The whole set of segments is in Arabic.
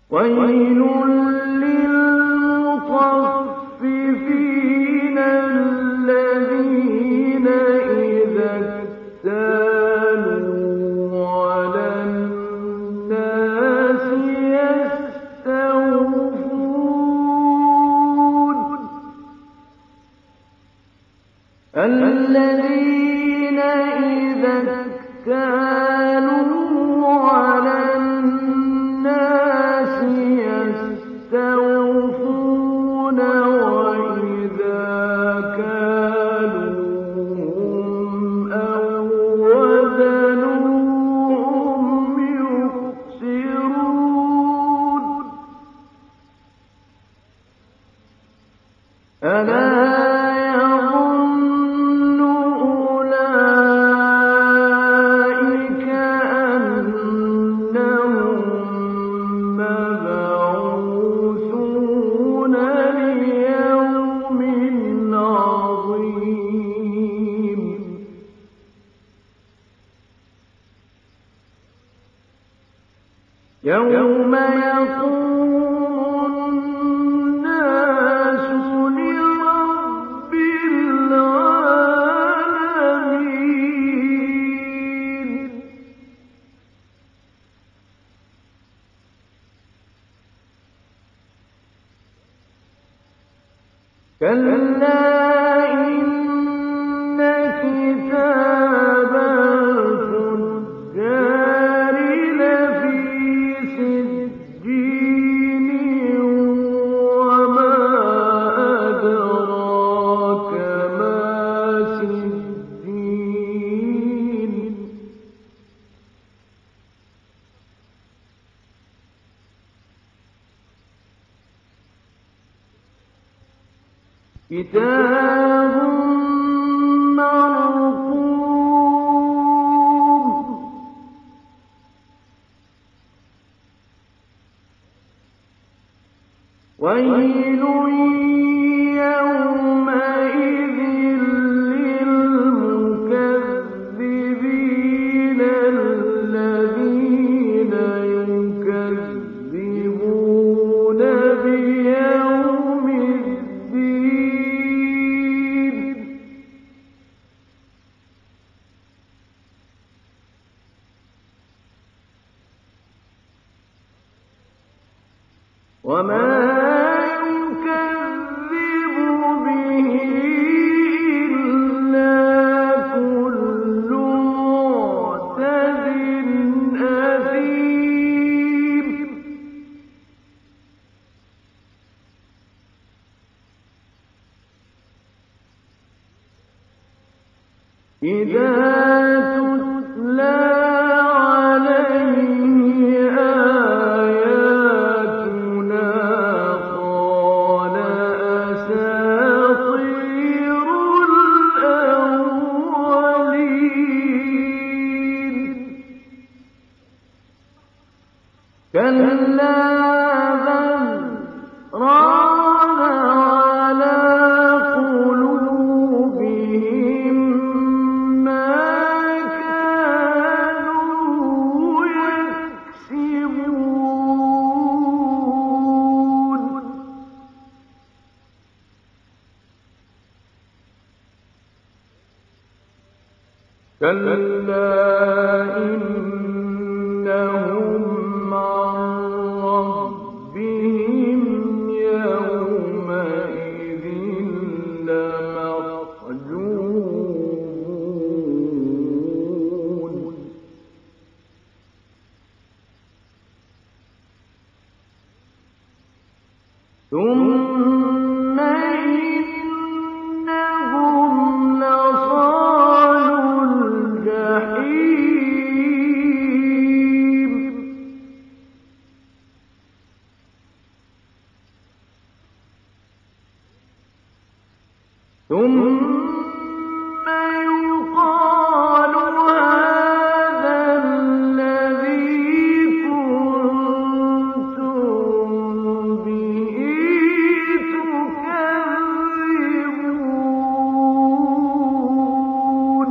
ويل للمطففين الذين إذا اكتالوا على الناس يستوفون الذين إذا اكتالوا على الناس يستوفون وإذا كالوهم أو وزنوهم يخسرون ألا يظن أولئك أنهم مبعوثون ليوم عظيم يوم يقوم الناس لرب العالمين كلا إن كتاب الفجار لفي سجين وما أدراك ما سجين كتاب مرقوم ويل يومئذ للمكذبين الذين يكذبون بيوم الدين وما يكذب به إلا كل معتد أثيم إذا تتلى عليه آياتنا قال أساطير الأولين كلا بل ران على قلوبهم ما كانوا يكسبون كلا إنهم عن ربهم يومئذ لمحجوبون ثم إنهم لصالوا الجحيم ثم يقال هذا الذي كنتم به تكذبون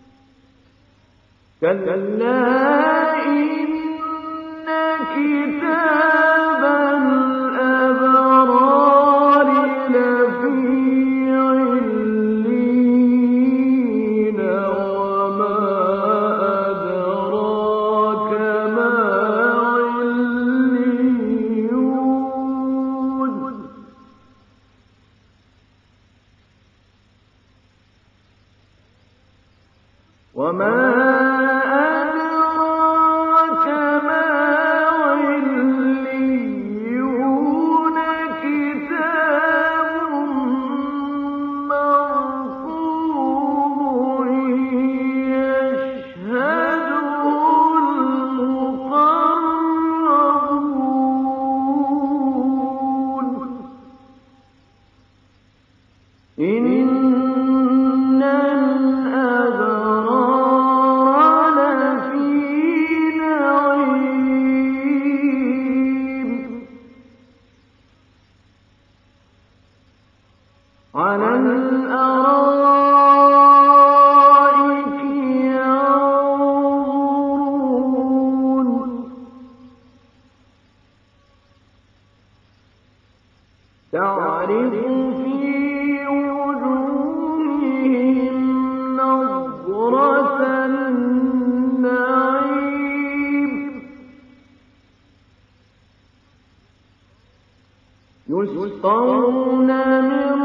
كلا إن كتاب يسقون من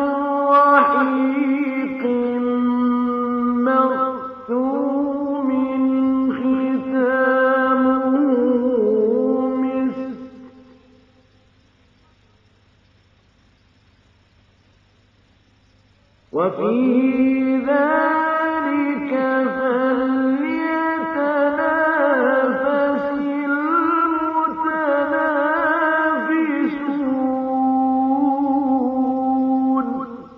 رحيق مختوم ختامه مسك وفي ذلك فليتنافس المتنافسون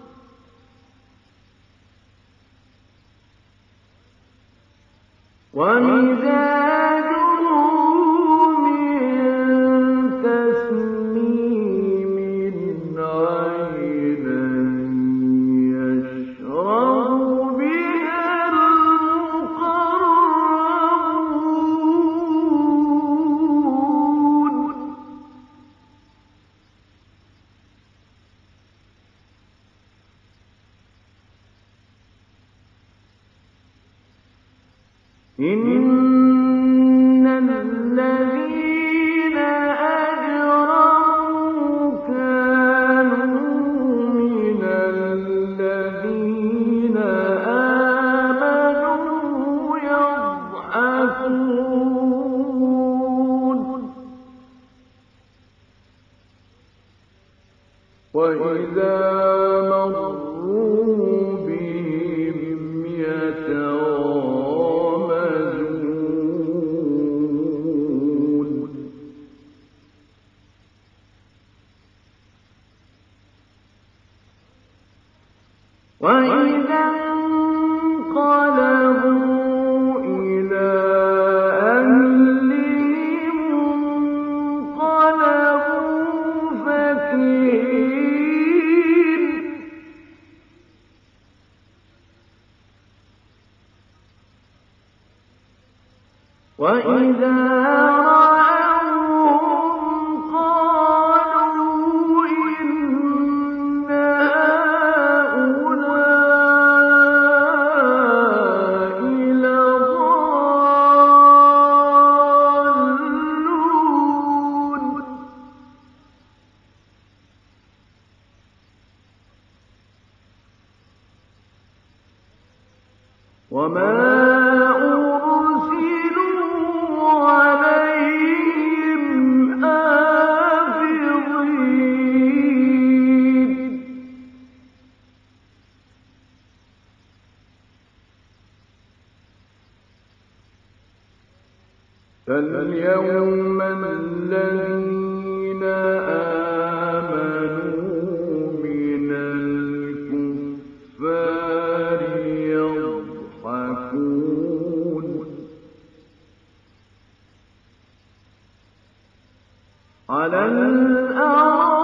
ومزاجه من تسنيم عينا يشرب بها المقربون إن الذين أجرموا كانوا من الذين آمنوا يضحكون وإذا مروا بهم يتغامزون وإذا انقلبوا إلى أهلهم انقلبوا فكهين وإذا رأوهم قالوا إن هؤلاء لضالون وما أرسلوا عليهم حافظين فاليوم الذين آمنوا من الكفار يضحكون على الأرائك